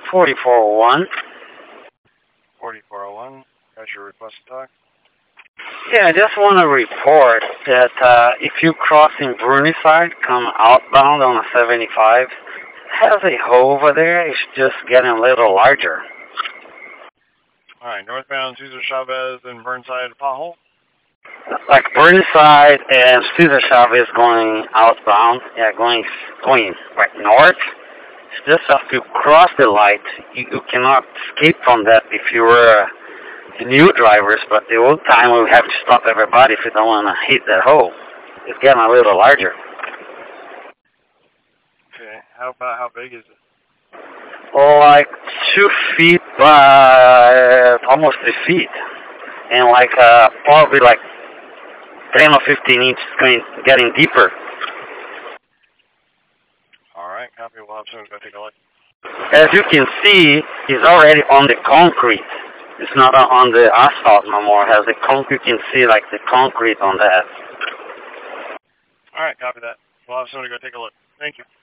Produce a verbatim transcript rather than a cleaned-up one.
forty-four oh one. forty-four oh one. Got your request to talk? Yeah, I just want to report that uh, if you cross in Bruni side, come outbound on a seventy-five, has a hole over there. It's just getting a little larger. All right, northbound Cesar Chavez and Burnside pothole. Like Burnside and Cesar Chavez going outbound, yeah, going going right north. It's just after you cross the light, you, you cannot escape from that if you were uh, new drivers. But the old time we have to stop everybody if you don't want to hit that hole. It's getting a little larger. Okay, how about how big is it? Oh, like two feet by almost three feet, and like uh, probably like ten or fifteen inches, going getting deeper. All right, copy. We'll have someone go take a look. As you can see, it's already on the concrete. It's not on the asphalt no more. It has the concrete. You can see like the concrete on that. All right, copy that. We'll have someone go take a look. Thank you.